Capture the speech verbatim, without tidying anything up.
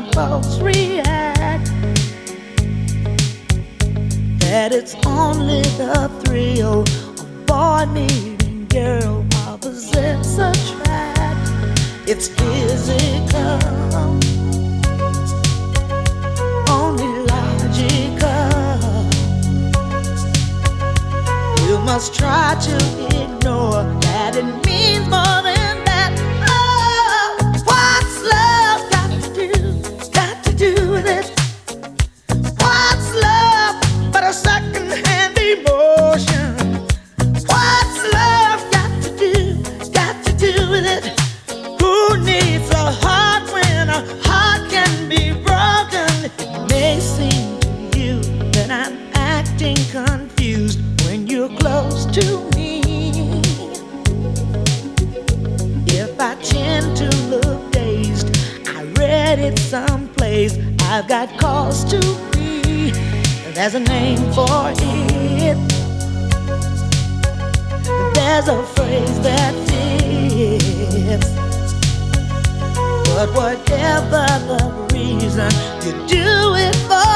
when folks react that it's only the thrill of boy meeting girl opposites attract. It's physical, only logical. You must try to ignore that it means more than that. Oh, what's love got to do, got to do with it? What's love but a second-hand emotion? What's love got to do, got to do with it? Who needs a heart when a heart can be broken? It may seem to you that I'm acting confused when you're close to me. If I tend to look dazed, I read it someplace. I've got cause to be. There's a name for it. There's a phrase that fits. But whatever the reason, you do it for